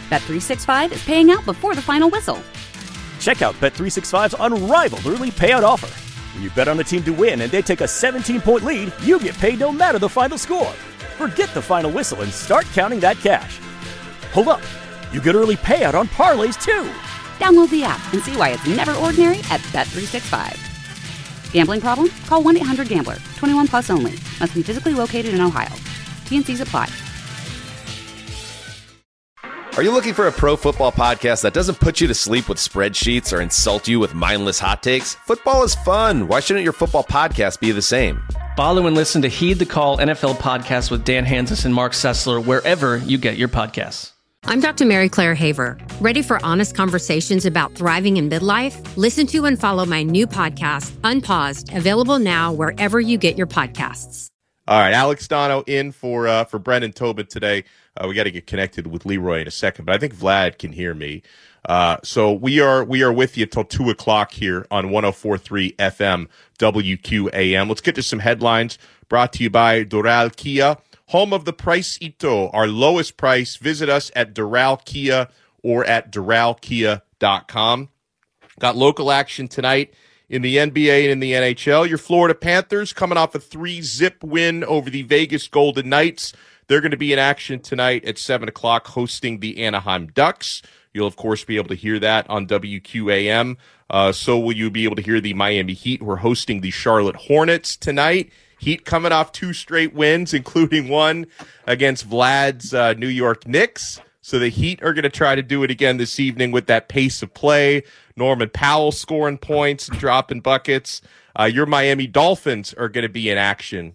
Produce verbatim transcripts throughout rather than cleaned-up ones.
Bet three sixty-five is paying out before the final whistle. Check out Bet three sixty-five's unrivaled early payout offer. When you bet on a team to win and they take a seventeen-point lead, you get paid no matter the final score. Forget the final whistle and start counting that cash. Hold up. You get early payout on parlays, too. Download the app and see why it's never ordinary at Bet three sixty-five. Gambling problem? Call one eight hundred gambler. twenty-one plus only. Must be physically located in Ohio. T and Cs apply. Are you looking for a pro football podcast that doesn't put you to sleep with spreadsheets or insult you with mindless hot takes? Football is fun. Why shouldn't your football podcast be the same? Follow and listen to Heed the Call N F L podcast with Dan Hanzus and Mark Sessler wherever you get your podcasts. I'm Doctor Mary Claire Haver. Ready for honest conversations about thriving in midlife? Listen to and follow my new podcast, Unpaused, available now wherever you get your podcasts. All right, Alex Dono in for uh, for Brendan Tobin today. Uh, we got to get connected with Leroy in a second, but I think Vlad can hear me. Uh, so we are we are with you till two o'clock here on one oh four point three F M W Q A M. Let's get to some headlines brought to you by Doral Kia. Home of the Price Ito, our lowest price. Visit us at Doral Kia or at doral kia dot com. Got local action tonight in the N B A and in the N H L. Your Florida Panthers coming off a three-zip win over the Vegas Golden Knights. They're going to be in action tonight at seven o'clock hosting the Anaheim Ducks. You'll, of course, be able to hear that on W Q A M. Uh, so will you be able to hear the Miami Heat, who are hosting the Charlotte Hornets tonight. Heat coming off two straight wins, including one against Vlad's uh, New York Knicks. So the Heat are going to try to do it again this evening with that pace of play. Norman Powell scoring points and dropping buckets. Uh, your Miami Dolphins are going to be in action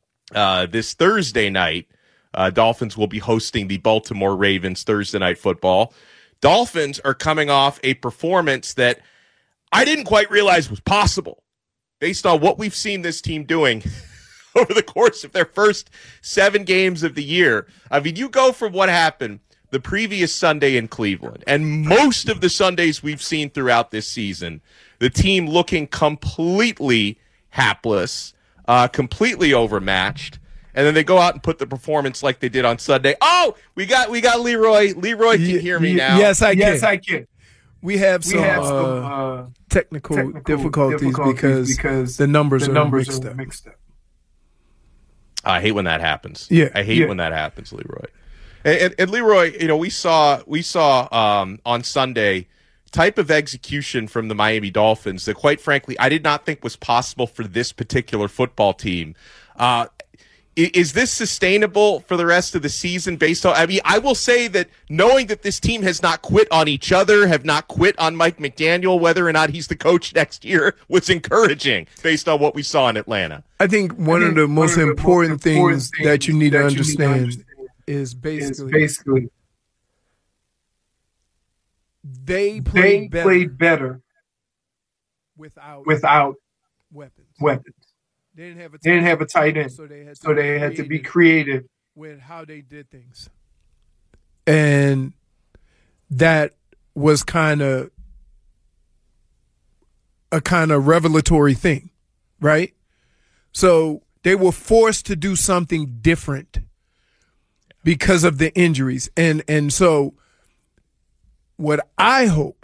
uh, this Thursday night. Uh, Dolphins will be hosting the Baltimore Ravens Thursday Night Football. Dolphins are coming off a performance that I didn't quite realize was possible based on what we've seen this team doing over the course of their first seven games of the year. I mean, you go from what happened the previous Sunday in Cleveland and most of the Sundays we've seen throughout this season, the team looking completely hapless, uh, completely overmatched. And then they go out and put the performance like they did on Sunday. Oh, we got we got Leroy. Leroy can hear me now. Yes, I can. Yes, I can. We have some, we have uh, some uh, technical, technical difficulties, difficulties because, because the numbers, the are, numbers mixed are up. mixed up. I hate when that happens. Yeah, I hate yeah. when that happens, Leroy. And, and, and Leroy, you know, we saw we saw um, on Sunday type of execution from the Miami Dolphins that, quite frankly, I did not think was possible for this particular football team. Uh, Is this sustainable for the rest of the season based on, I mean, I will say that knowing that this team has not quit on each other, have not quit on Mike McDaniel, whether or not he's the coach next year, was encouraging based on what we saw in Atlanta. I think one I think of the most of the important, most important things, that you need, to, that understand you need to understand is basically, is basically they played they better played better without, without weapons. weapons. They didn't have a tight, They didn't have a tight end, so they had to, so be, they had to be creative creative with how they did things. And that was kind of a kind of revelatory thing, right? So they were forced to do something different because of the injuries. And and so what I hope,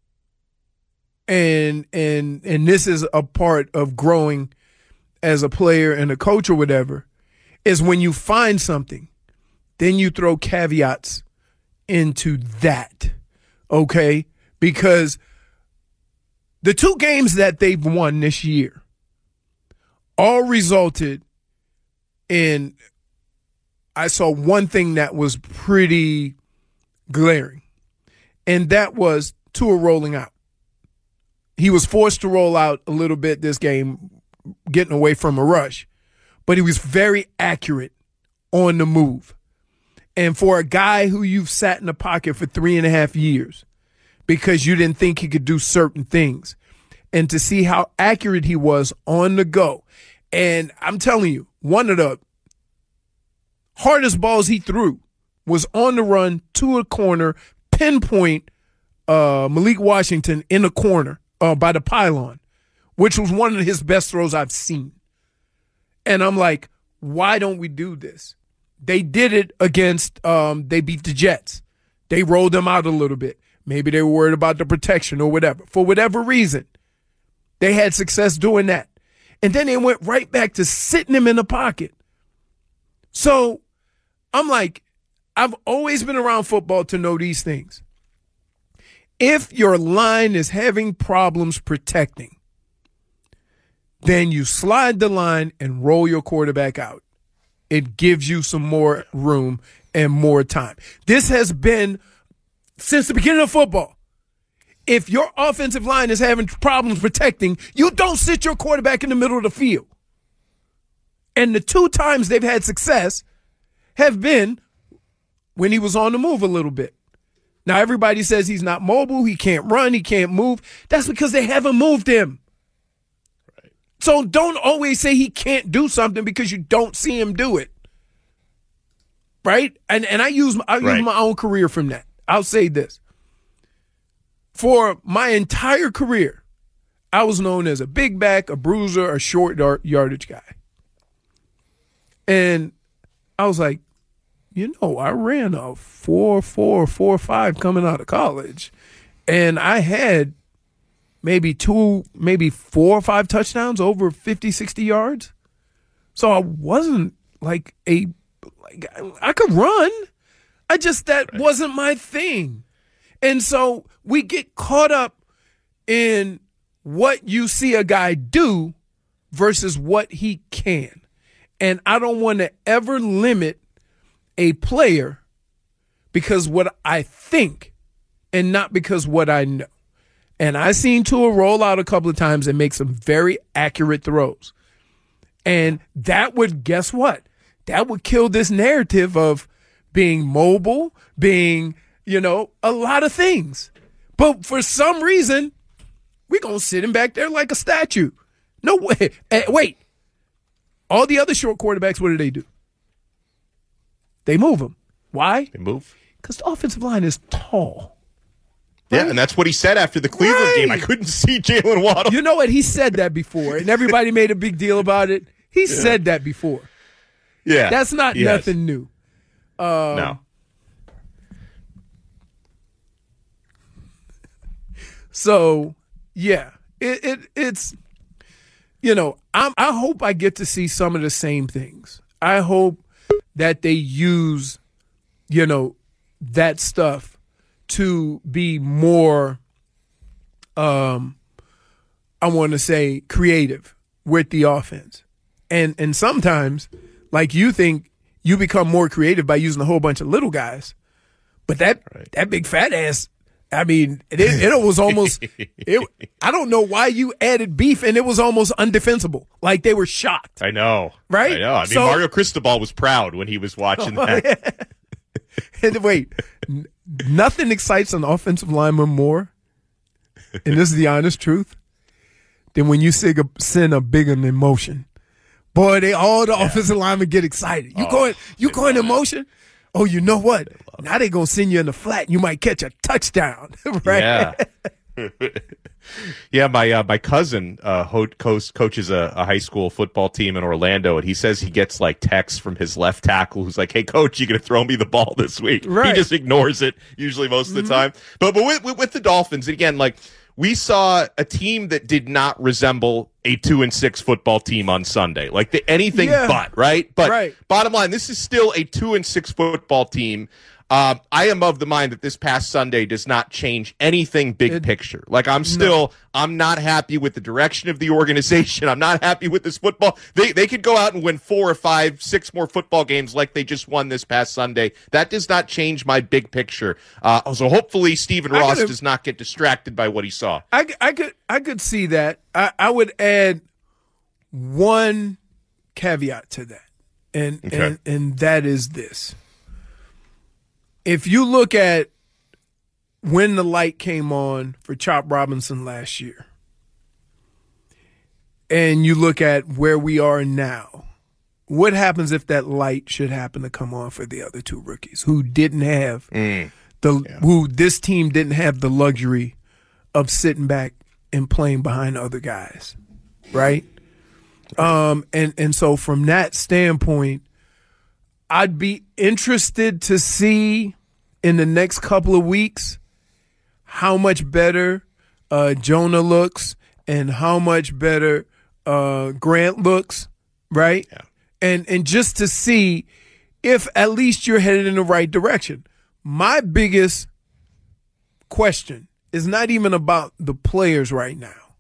and and and this is a part of growing as a player and a coach or whatever, is when you find something, then you throw caveats into that, okay? Because the two games that they've won this year all resulted in, I saw one thing that was pretty glaring, and that was Tua rolling out. He was forced to roll out a little bit this game, getting away from a rush, but he was very accurate on the move. And for a guy who you've sat in the pocket for three and a half years because you didn't think he could do certain things, and to see how accurate he was on the go. And I'm telling you, one of the hardest balls he threw was on the run to a corner, pinpoint uh, Malik Washington in the corner uh, by the pylon, which was one of his best throws I've seen. And I'm like, why don't we do this? They did it against, um, they beat the Jets. They rolled him out a little bit. Maybe they were worried about the protection or whatever. For whatever reason, they had success doing that. And then they went right back to sitting him in the pocket. So I'm like, I've always been around football to know these things. If your line is having problems protecting, then you slide the line and roll your quarterback out. It gives you some more room and more time. This has been since the beginning of football. If your offensive line is having problems protecting, you don't sit your quarterback in the middle of the field. And the two times they've had success have been when he was on the move a little bit. Now, everybody says he's not mobile, he can't run, he can't move. That's because they haven't moved him. Right. So don't always say he can't do something because you don't see him do it. Right? And and I use I right. use my own career from that. I'll say this. For my entire career, I was known as a big back, a bruiser, a short yardage guy. And I was like, you know, I ran a four four, four five coming out of college. And I had maybe two, maybe four or five touchdowns over fifty, sixty yards. So I wasn't like a, like I could run. I just, that right. wasn't my thing. And so we get caught up in what you see a guy do versus what he can. And I don't want to ever limit a player because what I think and not because what I know. And I seen Tua roll out a couple of times and make some very accurate throws. And that would, guess what? That would kill this narrative of being mobile, being, you know, a lot of things. But for some reason, we're going to sit him back there like a statue. No way. Hey, wait. All the other short quarterbacks, what do they do? They move him. Why? They move. Because the offensive line is tall. Right? Yeah, and that's what he said after the Cleveland right. game. I couldn't see Jalen Waddle. You know what? He said that before, and everybody made a big deal about it. He yeah. said that before. Yeah. That's not yes. nothing new. Um, no. So, yeah, it, it it's, you know, I'm, I hope I get to see some of the same things. I hope that they use, you know, that stuff to be more, um, I want to say, creative with the offense. And and sometimes, like, you think you become more creative by using a whole bunch of little guys. But that right. that big fat ass, I mean, it, it was almost, it, I don't know why you added beef, and it was almost undefensible. Like, they were shocked. I know. Right? I know. I mean, so, Mario Cristobal was proud when he was watching oh, that. Yeah. And wait, n- nothing excites an offensive lineman more, and this is the honest truth, than when you send a, send a big an emotion. Boy, they all the yeah. offensive linemen get excited. You oh, going, you going in motion? Oh, you know what? They now they're going to send you in the flat. You might catch a touchdown, right? Yeah. yeah, my uh, my cousin uh, ho- co- coaches a, a high school football team in Orlando, and he says he gets like texts from his left tackle who's like, "Hey, coach, you going to throw me the ball this week?" Right. He just ignores it usually most of the mm-hmm. time. But but with, with, with the Dolphins, again, like, we saw a team that did not resemble a two and six football team on Sunday, like the, anything yeah. but, right? But right. bottom line, this is still a two and six football team. Um, I am of the mind that this past Sunday does not change anything big it, picture. Like, I'm still, no. I'm not happy with the direction of the organization. I'm not happy with this football. They they could go out and win four or five, six more football games like they just won this past Sunday. That does not change my big picture. Uh, so hopefully Stephen Ross gotta, does not get distracted by what he saw. I, I could I could see that. I, I would add one caveat to that, and okay. and and that is this. If you look at when the light came on for Chop Robinson last year, and you look at where we are now, what happens if that light should happen to come on for the other two rookies who didn't have mm. the yeah. who this team didn't have the luxury of sitting back and playing behind other guys, right? Um, and and so from that standpoint, I'd be interested to see in the next couple of weeks how much better uh, Jonah looks and how much better uh, Grant looks, right? Yeah. And and just to see if at least you're headed in the right direction. My biggest question is not even about the players right now.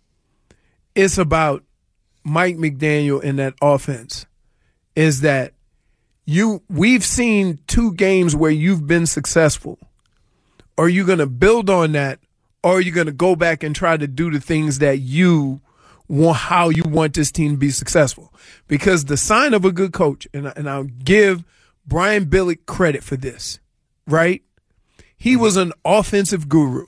It's about Mike McDaniel in that offense. Is that you we've seen two games where you've been successful. Are you going to build on that, or are you going to go back and try to do the things that you want, how you want this team to be successful? Because the sign of a good coach, and, and I'll give Brian Billick credit for this, right? He was an offensive guru.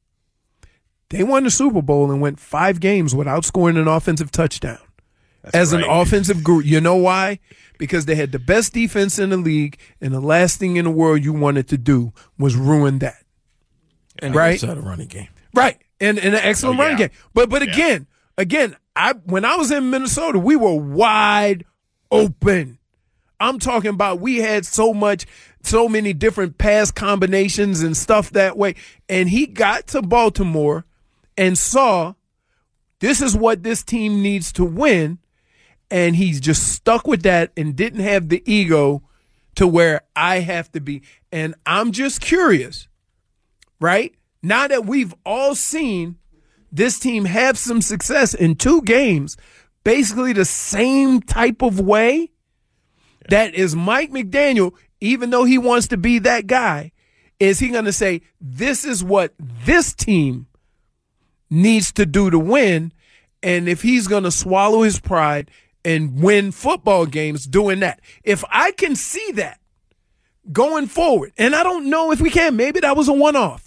They won the Super Bowl and went five games without scoring an offensive touchdown. That's As right. an offensive guru. You know why? Because they had the best defense in the league, and the last thing in the world you wanted to do was ruin that. And right? a running game. Right. And, and an excellent oh, yeah. running game. But but yeah. again, again, I when I was in Minnesota, we were wide open. I'm talking about we had so much, so many different pass combinations and stuff that way. And he got to Baltimore and saw this is what this team needs to win. And he's just stuck with that and didn't have the ego to where I have to be. And I'm just curious. Right? Now that we've all seen this team have some success in two games, basically the same type of way, yeah. that is Mike McDaniel, even though he wants to be that guy, is he going to say, this is what this team needs to do to win? And if he's going to swallow his pride and win football games doing that. If I can see that going forward, and I don't know if we can, maybe that was a one-off.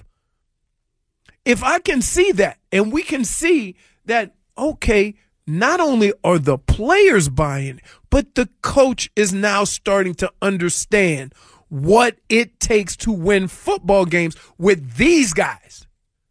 If I can see that, and we can see that, okay, not only are the players buying, but the coach is now starting to understand what it takes to win football games with these guys.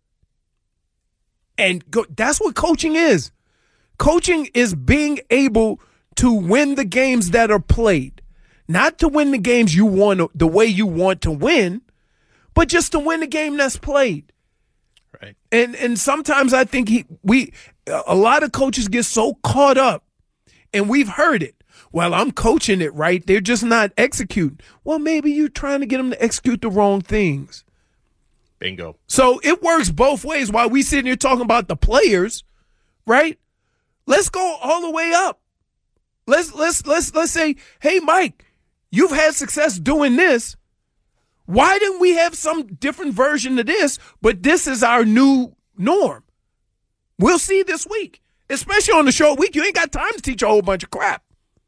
And go, that's what coaching is. Coaching is being able to win the games that are played. Not to win the games you want the way you want to win, but just to win the game that's played. Right. And and sometimes I think he we a lot of coaches get so caught up, and we've heard it. Well, I'm coaching it right. They're just not executing. Well, maybe you're trying to get them to execute the wrong things. Bingo. So it works both ways. While we sitting here talking about the players, right? Let's go all the way up. Let's let's let's let's say, hey, Mike, you've had success doing this. Why didn't we have some different version of this, but this is our new norm? We'll see this week, especially on the short week. You ain't got time to teach a whole bunch of crap.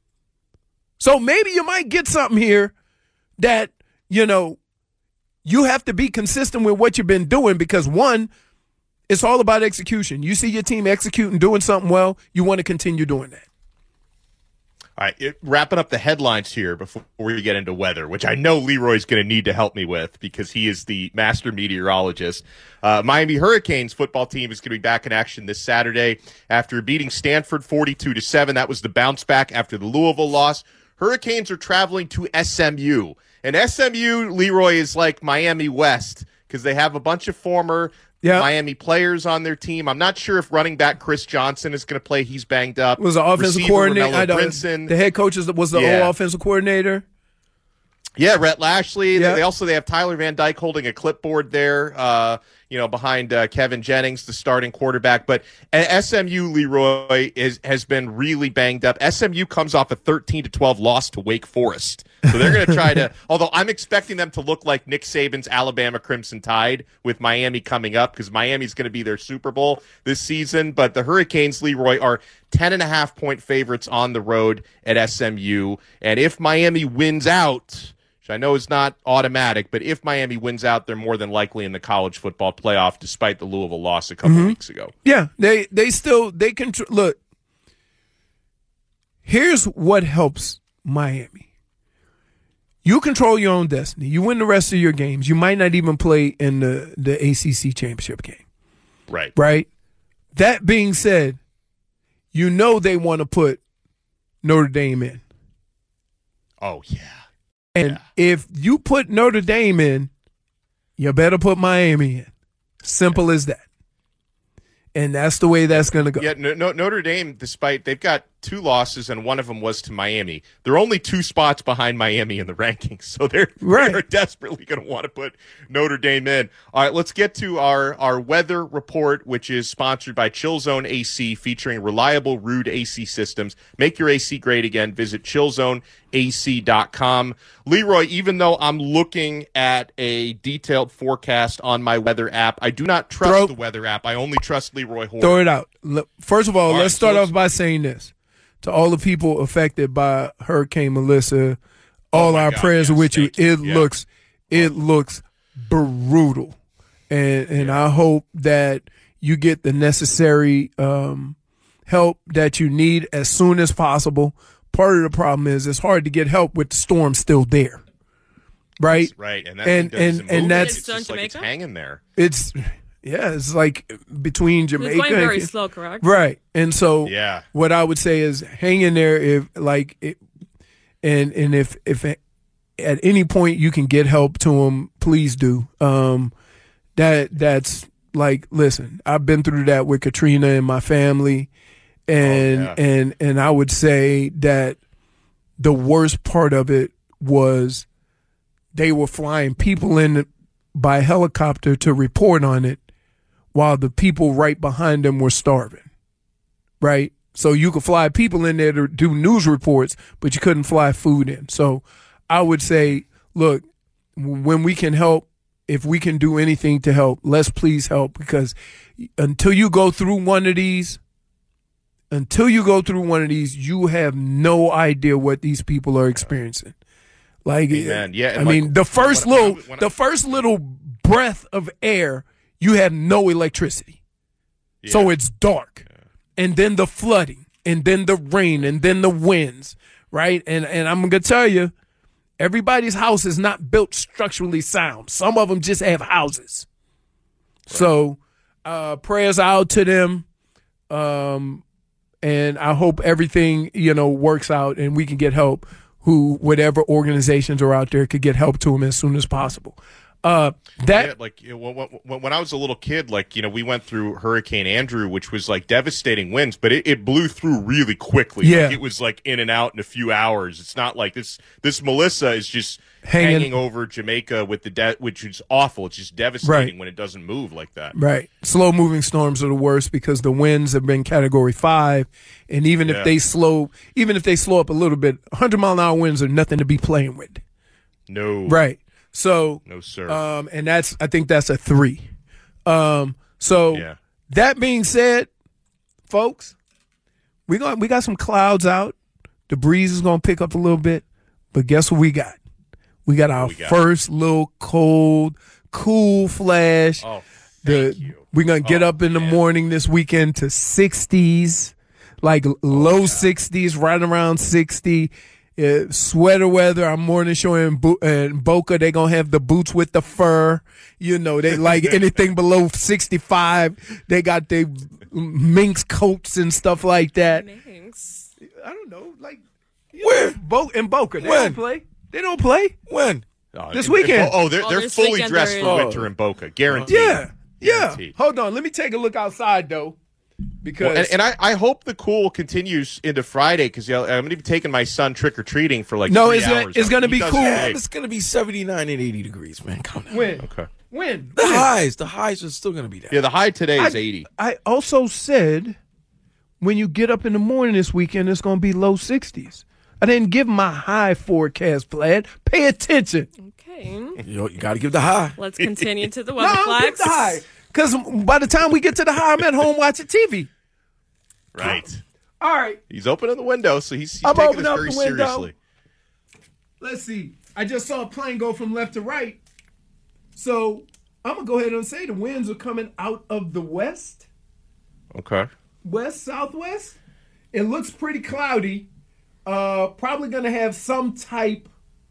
So maybe you might get something here that, you know, you have to be consistent with what you've been doing because, one, it's all about execution. You see your team executing, doing something well, you want to continue doing that. All right, it, wrapping up the headlines here before we get into weather, which I know Leroy's going to need to help me with because he is the master meteorologist. Uh, Miami Hurricanes football team is going to be back in action this Saturday after beating Stanford forty-two to seven. That was the bounce back after the Louisville loss. Hurricanes are traveling to S M U. And S M U, Leroy, is like Miami West because they have a bunch of former Yep. Miami players on their team. I'm not sure if running back Chris Johnson is going to play. He's banged up. Was the offensive Receiver, coordinator? I Brinson. The head coach is, was the yeah. old offensive coordinator. Yeah, Rhett Lashley. Yep. They also they have Tyler Van Dyke holding a clipboard there. Uh, you know, behind uh, Kevin Jennings, the starting quarterback. But S M U, Leroy, is has been really banged up. S M U comes off a thirteen to twelve loss to Wake Forest. So they're going to try to, although I'm expecting them to look like Nick Saban's Alabama Crimson Tide with Miami coming up because Miami's going to be their Super Bowl this season. But the Hurricanes, Leroy, are ten and a half point favorites on the road at S M U. And if Miami wins out, which I know is not automatic, but if Miami wins out, they're more than likely in the college football playoff despite the Louisville loss a couple mm-hmm. weeks ago. Yeah, they, they still, they can, tr- look, here's what helps Miami. You control your own destiny. You win the rest of your games. You might not even play in the, the A C C championship game. Right. Right? That being said, you know they want to put Notre Dame in. Oh, yeah. And yeah. if you put Notre Dame in, you better put Miami in. Simple as that. And that's the way that's going to go. Yeah, no, no, Notre Dame, despite they've got two losses and one of them was to Miami, they're only two spots behind Miami in the rankings, so they're, right. they're desperately going to want to put Notre Dame in. All right, let's get to our, our weather report, which is sponsored by Chill Zone A C, featuring reliable Ruud A C systems. Make your A C great again. Visit chill zone A C dot com. Leroy, even though I'm looking at a detailed forecast on my weather app, I do not trust Throw, the weather app. I only trust Leroy Horn. Throw it out. First of all, all let's right, start so let's, off by saying this. To all the people affected by Hurricane Melissa, all oh our God, prayers yes, are with you. you. It yeah. looks it looks brutal. And and yeah. I hope that you get the necessary um, help that you need as soon as possible. Part of the problem is it's hard to get help with the storm still there. Right? That's right. And that and and, and that's it's just like it's hanging there. It's Yeah, it's like between Jamaica. It's going very and, slow, correct? Right, and so yeah. what I would say is hang in there. If like, it, and and if if at any point you can get help to them, please do. Um, that that's like, listen, I've been through that with Katrina and my family, and oh, yeah. and and I would say that the worst part of it was they were flying people in by helicopter to report on it, while the people right behind them were starving, right? So you could fly people in there to do news reports, but you couldn't fly food in. So I would say, look, when we can help, if we can do anything to help, let's please help, because until you go through one of these, until you go through one of these, you have no idea what these people are experiencing. Like, Amen. yeah, I like, mean, the first when, little, when I, when I, the first little breath of air, you have no electricity. Yeah. So it's dark. Yeah. And then the flooding, and then the rain, and then the winds, right? And and I'm going to tell you, everybody's house is not built structurally sound. Some of them just have houses. Right. So uh, prayers out to them. Um, and I hope everything, you know, works out and we can get help. Who, whatever organizations are out there, could get help to them as soon as possible. Uh, that yeah, like you know, when, when I was a little kid, like you know, we went through Hurricane Andrew, which was like devastating winds, but it, it blew through really quickly. Yeah, like, it was like in and out in a few hours. It's not like this. This Melissa is just hanging, hanging over Jamaica with the de- which is awful. It's just devastating right. when it doesn't move like that. Right. Slow moving storms are the worst because the winds have been Category Five, and even yeah. if they slow, even if they slow up a little bit, one hundred mile an hour winds are nothing to be playing with. No. Right. So no sir. Um, and that's I think that's a three. Um, so yeah. that being said, folks, we got we got some clouds out. The breeze is gonna pick up a little bit, but guess what we got? We got our we got? first little cold, cool flash. Oh, the, thank you. We're gonna get oh, up in the man. morning this weekend to sixties, like oh, low yeah. sixties, right around sixty. Uh, sweater weather. Our morning show in, Bo- in Boca, they gonna have the boots with the fur. You know, they like anything below sixty-five. They got the minx coats and stuff like that. Minx. I don't know, like where Bo- in Boca. They when? don't play. They don't play. When? Oh, this in, weekend. In, oh, they're, oh, they're fully dressed for oh. winter in Boca. Guaranteed. Yeah. Yeah. Guaranteed. Hold on. Let me take a look outside, though. Because well, and, and I, I hope the cool continues into Friday because you know, I'm going to be taking my son trick-or-treating for like no, three it's hours. Gonna, it's going to be cool. It. It's going to be seventy-nine and eighty degrees, man. Come on. When? Okay. When? The when? highs. The highs are still going to be there. Yeah, the high today is I, eighty. I also said when you get up in the morning this weekend, it's going to be low sixties. I didn't give my high forecast, Vlad. Pay attention. Okay. You know, you got to give the high. Let's continue to the weather no, flags. Give the high. Because by the time we get to the high, I'm at home watching T V. Right. All right. He's opening the window, so he's, he's I'm taking this up very the window. seriously. Let's see. I just saw a plane go from left to right. So I'm going to go ahead and say the winds are coming out of the west. Okay. West, southwest. It looks pretty cloudy. Uh, probably going to have some type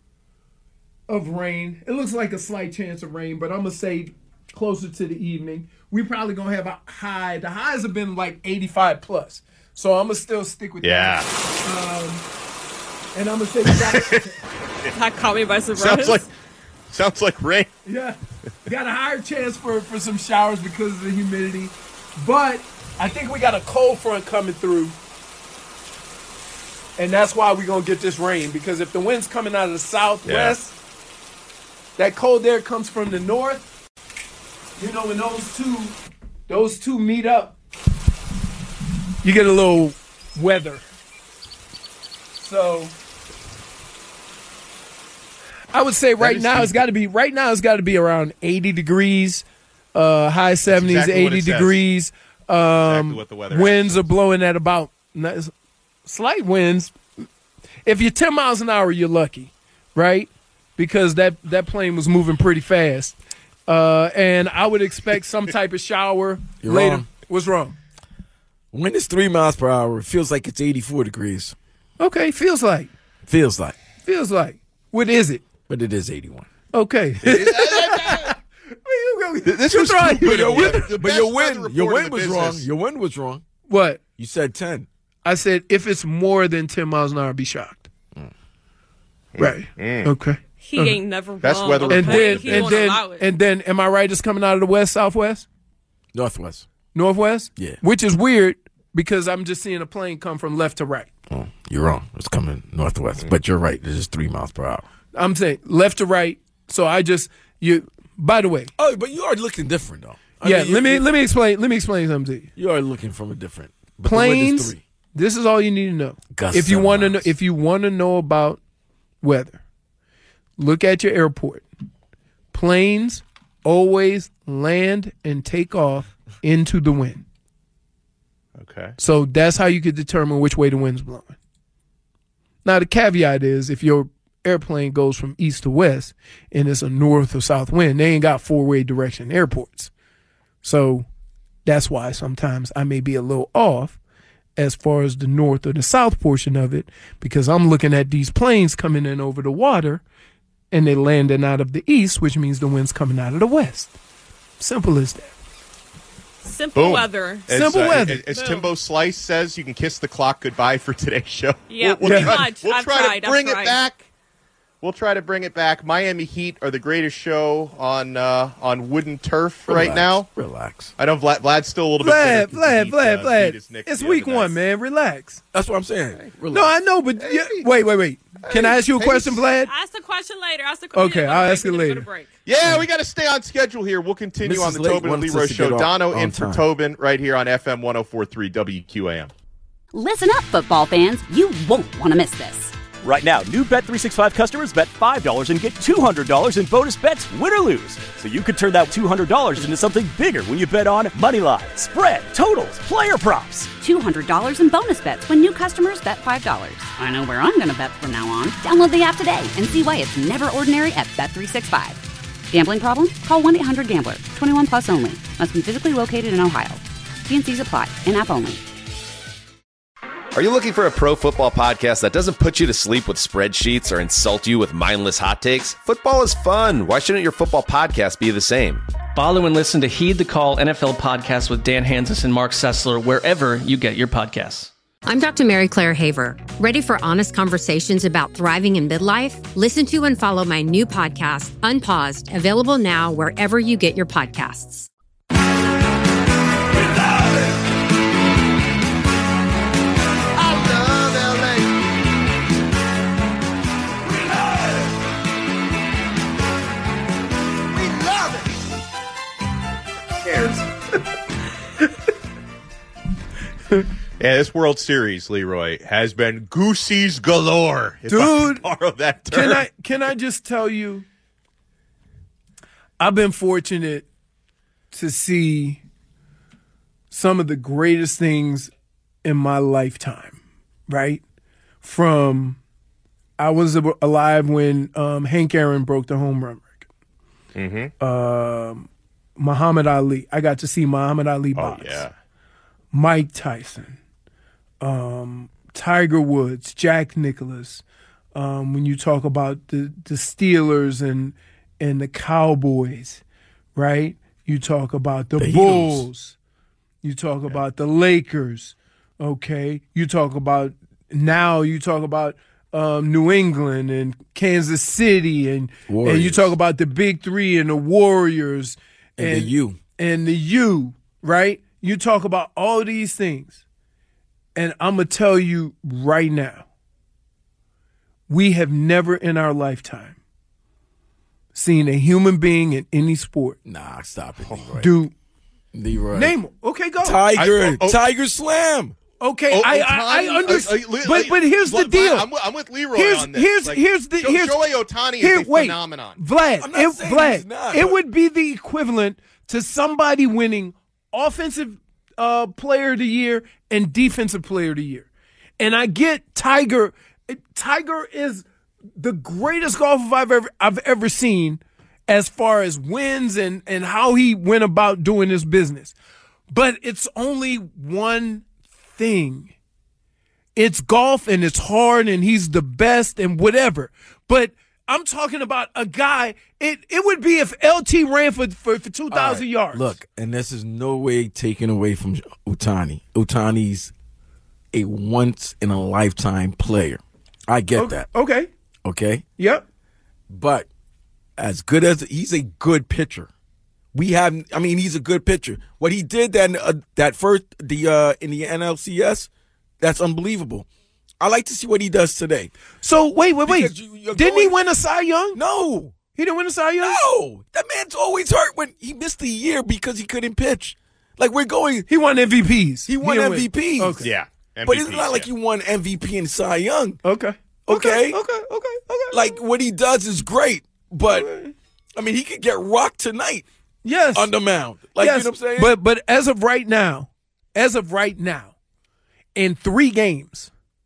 of rain. It looks like a slight chance of rain, but I'm going to say closer to the evening. We probably going to have a high. The highs have been like eighty-five plus. So I'm going to still stick with yeah. that. Um, and I'm going to say we got That caught me by surprise. Sounds like, sounds like rain. Yeah. got a higher chance for, for some showers because of the humidity. But I think we got a cold front coming through. And that's why we're going to get this rain. Because if the wind's coming out of the southwest, yeah. that cold air comes from the north. You know, when those two, those two meet up, you get a little weather. So I would say right now the, it's got to be right now it's got to be around eighty degrees, uh, high seventies, exactly eighty degrees. Um, exactly what the weather winds is. are blowing at about slight winds. If you're ten miles an hour, you're lucky, right? Because that that plane was moving pretty fast, uh, and I would expect some type of shower you're later. Wrong. What's wrong? When it's three miles per hour, it feels like it's eighty-four degrees. Okay, feels like. Feels like. Feels like. What is it? But it is eighty-one. Okay. This was right. But your win, the but your best win, your weather win report was in the wrong. business. Your win was wrong. What? You said ten. I said if it's more than ten miles an hour, be shocked. Mm. Right. Mm. Okay. He uh-huh. ain't never Best wrong. weather And then, he and won't then, allow it. and then, am I right? It's coming out of the west, southwest, Northwest. northwest. Yeah. Which is weird because I'm just seeing a plane come from left to right. Oh, you're wrong. It's coming northwest. But you're right. It's just three miles per hour. I'm saying left to right. So I just you. By the way. Oh, but you are looking different though. I yeah. mean, let me you, let me explain. Let me explain something to you. You are looking from a different but the wind is Planes. three. This is all you need to know. Gusts if you seven want to know, miles. if you want to know about weather, look at your airport. Planes always land and take off into the wind. Okay. So that's how you could determine which way the wind's blowing. Now the caveat is if your airplane goes from east to west and it's a north or south wind, they ain't got four-way direction airports. So that's why sometimes I may be a little off as far as the north or the south portion of it, because I'm looking at these planes coming in over the water and they're landing out of the east, which means the wind's coming out of the west. Simple as that. Simple Boom. weather. As, Simple uh, weather. As, as Boom. Timbo Slice says, you can kiss the clock goodbye for today's show. Yeah, we'll, we'll pretty try, much. We'll I've try tried, to I've bring it tried. back. We'll try to bring it back. Miami Heat are the greatest show on uh, on wooden turf Relax, right now. Relax. I know Vlad, Vlad's still a little bit Vlad, bitter 'cause the Vlad, Heat, Vlad, uh, Vlad. beat his Knicks It's the week other night. one, man. Relax. That's what I'm saying. Relax. No, I know, but yeah, wait, wait, wait. Can I ask you a Hey, question, Vlad? Ask the question later. Ask the question. Okay, I'll ask it Go to later. break. Yeah, we got to stay on schedule here. We'll continue Missus on the Lake Tobin and wants Leroy us to show. get off Dono on in for time. Tobin right here on F M one oh four point three W Q A M. Listen up, football fans. You won't want to miss this. Right now, new Bet three sixty-five customers bet five dollars and get two hundred dollars in bonus bets, win or lose. So you could turn that two hundred dollars into something bigger when you bet on money line, spread, totals, player props. two hundred dollars in bonus bets when new customers bet five dollars. I know where I'm going to bet from now on. Download the app today and see why it's never ordinary at Bet three sixty-five. Gambling problem? Call one eight hundred gambler. twenty-one plus only. Must be physically located in Ohio. T and C's apply. In-app only. Are you looking for a pro football podcast that doesn't put you to sleep with spreadsheets or insult you with mindless hot takes? Football is fun. Why shouldn't your football podcast be the same? Follow and listen to Heed the Call N F L podcast with Dan Hanzus and Mark Sessler wherever you get your podcasts. I'm Doctor Mary Claire Haver. Ready for honest conversations about thriving in midlife? Listen to and follow my new podcast, Unpaused, available now wherever you get your podcasts. Yeah, this World Series, Leroy, has been goosies galore. If I can Dude, borrow that term. Can I can I just tell you, I've been fortunate to see some of the greatest things in my lifetime, right? From I was alive when um, Hank Aaron broke the home run record. Mm-hmm. Um, Muhammad Ali. I got to see Muhammad Ali box. Oh, yeah. Mike Tyson. Um, Tiger Woods, Jack Nicklaus. Um, when you talk about the, the Steelers and and the Cowboys, right? You talk about the, The Bulls. Eagles. You talk about the Lakers. Okay. You talk about now. You talk about um, New England and Kansas City, and Warriors. and you talk about the Big Three and the Warriors And the U. and the U, right? You talk about all these things, and I'm gonna tell you right now, we have never in our lifetime seen a human being in any sport Nah, stop it, Leroy. do Leroy. name 'em. Okay, go. Tiger. I- oh, oh. Tiger Slam. Okay, Oh, I, Ohtani? I, I understand, Uh, uh, but but here's the Vlad, deal. I'm, I'm with Leroy here's on this. here's Like, here's the Sho- here's Shohei Ohtani here, is a wait, phenomenon. Vlad, I'm not it, saying Vlad, he's not, it but- would be the equivalent to somebody winning offensive uh, player of the year and defensive player of the year. And I get Tiger. Tiger is the greatest golfer I've ever I've ever seen as far as wins and, and how he went about doing his business. But it's only one thing. It's golf and it's hard and he's the best and whatever. But I'm talking about a guy, it, it would be if L T ran for, for, for two thousand All right, yards. Look, and this is no way taken away from Ohtani. Ohtani's a once-in-a-lifetime player. I get okay. that, Okay. okay? Yep. But as good as – he's a good pitcher. We have – I mean, he's a good pitcher. What he did that, uh, that first the uh, in the N L C S, that's unbelievable. I like to see what he does today. So, wait, wait, wait. Because you- you're Didn't he going- win a Cy Young? No. He didn't win a Cy Young? No. That man's always hurt when he missed a year because he couldn't pitch. Like, we're going – He won M V Ps. He won didn't M V Ps. win. Okay. Yeah. But it's M V Ps, not like yeah. you won M V P and Cy Young. Okay. Okay? Okay. Okay. Okay. Okay. Like, what he does is great. But, I mean, he could get rocked tonight yes. on the mound. Like, yes. you know what I'm saying? But but as of right now, as of right now, in three games,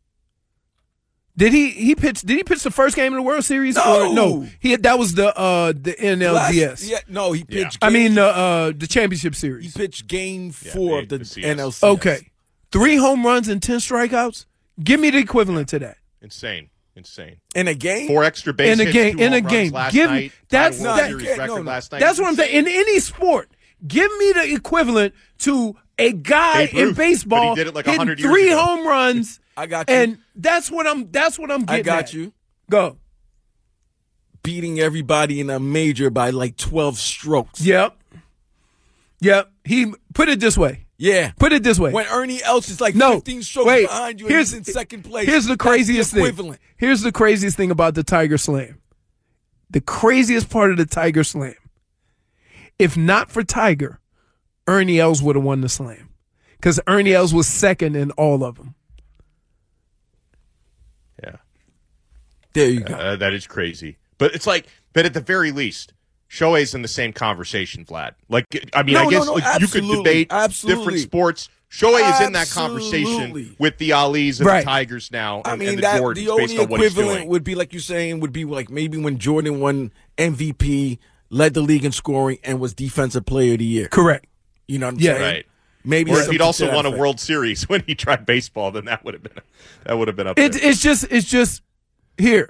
did he he pitch? Did he pitch the first game of the World Series? No. Or no. He had, that was the uh the N L D S. Last- yeah, no, he pitched I game- mean the uh the championship he series. pitched game Yeah, four the- of the, the C S. N L C S. Okay, three home runs and ten strikeouts. Give me the equivalent to that Insane. Insane. In a game? Four extra base in a hits, game. two In a home runs game. last Give night, that's tied World that, Series no, record no. last night. That's what I'm saying. In any sport, give me the equivalent to a guy Babe in Ruth, baseball but he did it like hitting one hundred years three ago. home runs. I got you. And that's what I'm. That's what I'm I getting. got at. you. Go. Beating everybody in a major by like twelve strokes. Yep. Yep. He put it this way. Yeah. Put it this way. When Ernie Els is like no, fifteen strokes wait. behind you and here's, he's in second place. Here's the That's craziest the thing. equivalent. Here's the craziest thing about the Tiger Slam. The craziest part of the Tiger Slam. If not for Tiger, Ernie Els would have won the Slam. Because Ernie Els was second in all of them. Yeah. There you go. Uh, that is crazy. But it's like, but at the very least, Shohei's in the same conversation, Vlad. Like, I mean, No, I no, guess no, like, you could absolutely, debate absolutely. different sports. Shohei is in that Absolutely. conversation with the Alis and Right. the Tigers now, and, I mean, and the that Jordans the only based on what he's equivalent doing. would be like you saying would be like maybe when Jordan won M V P, led the league in scoring, and was Defensive Player of the Year. Correct. You know what I'm Yeah. saying? Right. Maybe Or if something he'd to also that won a effect. World Series when he tried baseball, then that would have been that would have been up It, there. it's just, it's just, here.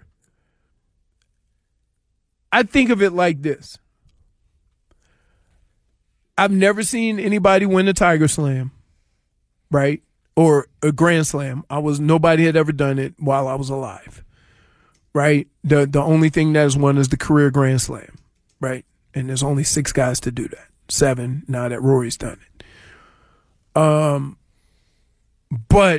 I think of it like this. I've never seen anybody win a Tiger Slam, right? Or a Grand Slam. I was nobody had ever done it while I was alive, right? The the only thing that is won is the career Grand Slam, right? And there's only six guys to do that. Seven now that Rory's done it. Um, but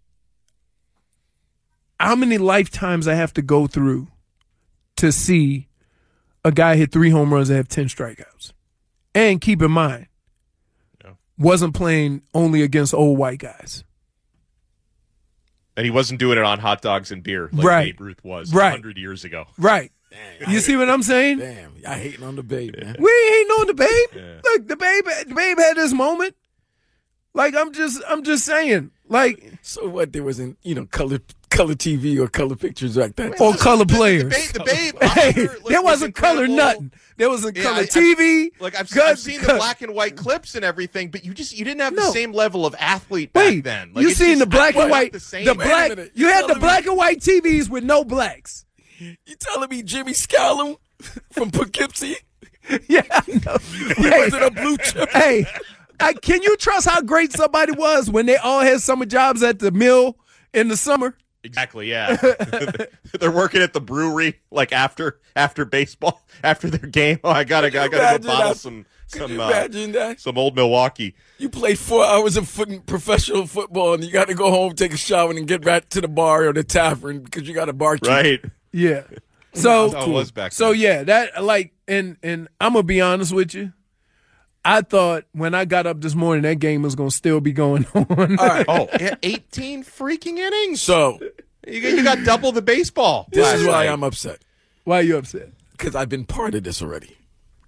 how many lifetimes I have to go through to see a guy hit three home runs and have ten strikeouts? And keep in mind, Yeah. wasn't playing only against old white guys. And he wasn't doing it on hot dogs and beer like Right. Babe Ruth was Right. one hundred years ago. Right. Damn, You see what I'm saying? Damn, I hating on the babe, man. We ain't on the babe. Yeah. Look, the babe, the babe had his moment. Like I'm just, I'm just saying. Like So what? There wasn't, you know, color color T V or color pictures like that. or color The, players. the, babe, the babe Hey, Oscar, like, there was wasn't color incredible. nothing. There wasn't Yeah, color I- T V. Like I've, good- I've seen the good- black and white clips and everything, but you just you didn't have the No. same level of athlete back Wait, then. Like, you it's seen just- the black I- and not white? The, same. The Wait a black. minute. You You had the telling me- black and white T Vs with no blacks. You telling me Jimmy Scallum from Poughkeepsie Yeah, I know. Hey, wasn't a blue chip? hey, I, can you trust how great somebody was when they all had summer jobs at the mill in the summer? Exactly, yeah. They're working at the brewery like after after baseball, after their game. Oh, I gotta, I gotta go bottle that? some Could some you uh, imagine that? some old Milwaukee. You played four hours of foot, professional football, and you got to go home, take a shower, and get right to the bar or the tavern because you got a barkeep. Right. Yeah. So, That's how it was back so then. yeah, that like, and and I'm gonna be honest with you. I thought when I got up this morning, that game was gonna still be going on. All right. Oh, eighteen freaking innings. So You got, you got double the baseball. this last is why night. I'm upset. Why are you upset? Because I've been part of this already.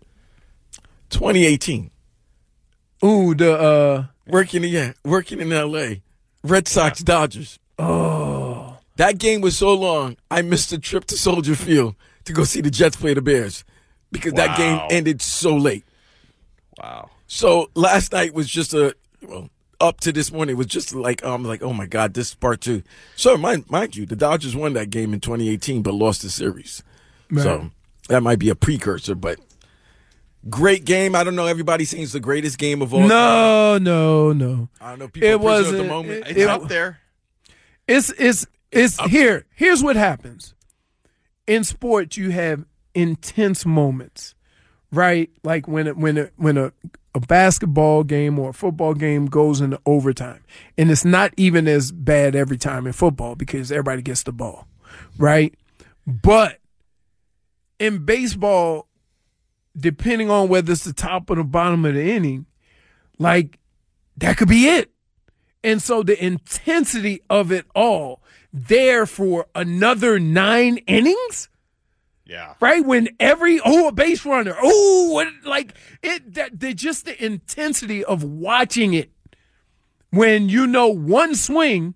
twenty eighteen. Ooh, the uh, Working in, yeah, working in L A. Red Sox, Dodgers. oh, That game was so long, I missed a trip to Soldier Field to go see the Jets play the Bears because that game Wow. ended so late. Wow. So last night was just a, well, up to this morning was just like, I'm like, oh my God, this is part two. So mind, mind you, the Dodgers won that game in twenty eighteen but lost the series. man. So that might be a precursor, but great game. I don't know. Everybody saying it's the greatest game of all time. no, no, no. I don't know. People It are prisoner at wasn't- the moment. it- It's up there. It's it's it's here. Here's what happens. In sports, you have intense moments, right? Like when it, when it, when a, a basketball game or a football game goes into overtime, and it's not even as bad every time in football because everybody gets the ball, right? But in baseball, depending on whether it's the top or the bottom of the inning, like that could be it. And so the intensity of it all there for another nine innings, Yeah. right? When every, oh, a base runner, oh, what, like it, that, the, just the intensity of watching it when you know one swing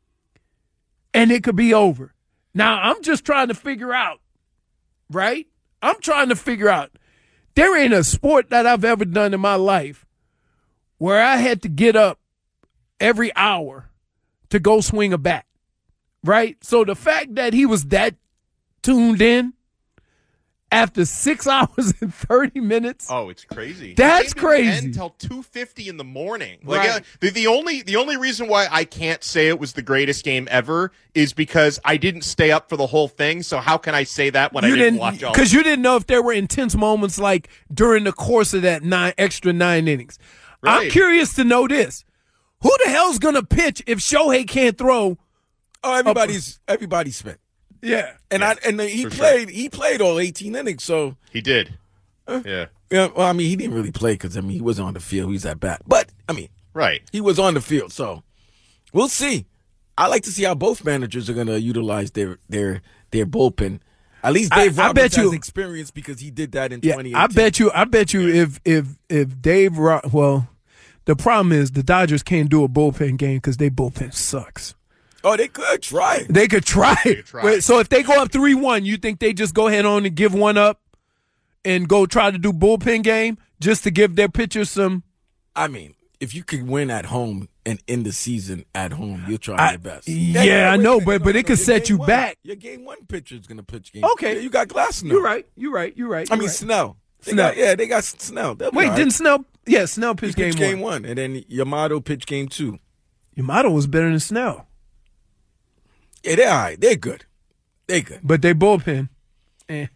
and it could be over. Now, I'm just trying to figure out, right? I'm trying to figure out. There ain't a sport that I've ever done in my life where I had to get up every hour to go swing a bat, right? So the fact that he was that tuned in after six hours and thirty minutes, Oh, it's crazy. That's The game didn't crazy. end Until two fifty in the morning. Like Right. uh, the, the only the only reason why I can't say it was the greatest game ever is because I didn't stay up for the whole thing. So how can I say that when I you didn't, didn't, watch all? because you didn't know if there were intense moments like during the course of that nine extra nine innings. I'm Right. curious to know this. Who the hell's going to pitch if Shohei can't throw? Oh, everybody's everybody spent. Yeah. And Yeah, I and he for sure. played he played all eighteen innings. So He did. Yeah. yeah, well, I mean, he didn't really play because I mean he wasn't on the field. He was at bat, but I mean Right. he was on the field. So we'll see. I like to see how both managers are going to utilize their their their bullpen. At least I- Dave I Roberts bet you- has experience because he did that in Yeah, twenty eighteen. I bet you. I bet you. If if if Dave, Ro- well, the problem is the Dodgers can't do a bullpen game because their bullpen sucks. Oh, they could try. They could try. could try. Wait, so if they go up three one, you think they just go ahead on and give one up, and go try to do bullpen game just to give their pitchers some? I mean, if you could win at home and end the season at home, you'll try I- your best. yeah, I wait a know, minute. but- but it could your set game you one- back. Your game one pitcher is going to pitch game. Okay. Yeah, you got Glasnow. You're right. You're right. You're right. I you're mean right. Snell. They Snell. got- yeah, they got Snell. They'll be Wait, all right. didn't Snell? Yeah, Snell He pitched pitched game, game one. one, and then Yamato pitched game two. Yamato was better than Snell, Yeah, they're all right. They're good. They're good. but they bullpen. Eh.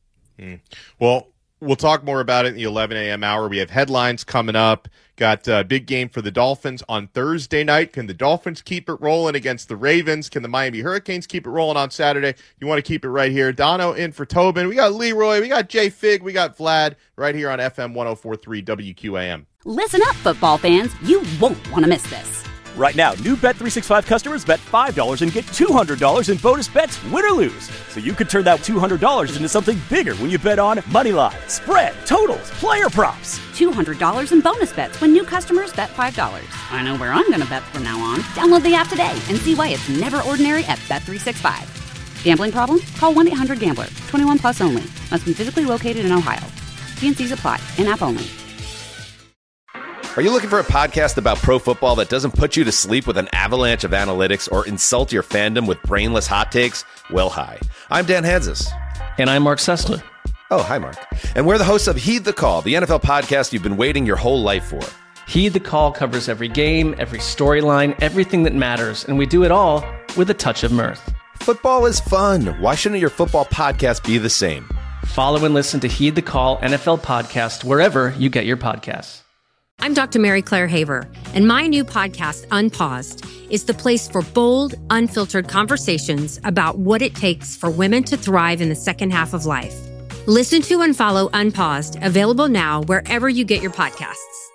Well, we'll talk more about it in the eleven a.m. hour. We have headlines coming up. Got a big game for the Dolphins on Thursday night. Can the Dolphins keep it rolling against the Ravens? Can the Miami Hurricanes keep it rolling on Saturday? You want to keep it right here. Dono in for Tobin. We got Leroy. We got Jay Fig. We got Vlad right here on F M one oh four point three W Q A M. Listen up, football fans. You won't want to miss this. Right now, new Bet three sixty-five customers bet five dollars and get two hundred dollars in bonus bets, win or lose. So you could turn that two hundred dollars into something bigger when you bet on money line, spread, totals, player props. two hundred dollars in bonus bets when new customers bet five dollars. I know where I'm going to bet from now on. Download the app today and see why it's never ordinary at Bet three sixty-five. Gambling problem? Call one eight hundred gambler. twenty-one plus only. Must be physically located in Ohio. T and C's apply. In-app only. Are you looking for a podcast about pro football that doesn't put you to sleep with an avalanche of analytics or insult your fandom with brainless hot takes? Well, hi. I'm Dan Hansis. And I'm Mark Sessler. Oh, hi, Mark. And we're the hosts of Heed the Call, the N F L podcast you've been waiting your whole life for. Heed the Call covers every game, every storyline, everything that matters, and we do it all with a touch of mirth. Football is fun. Why shouldn't your football podcast be the same? Follow and listen to Heed the Call N F L podcast wherever you get your podcasts. I'm Doctor Mary Claire Haver, and my new podcast, Unpaused, is the place for bold, unfiltered conversations about what it takes for women to thrive in the second half of life. Listen to and follow Unpaused, available now wherever you get your podcasts.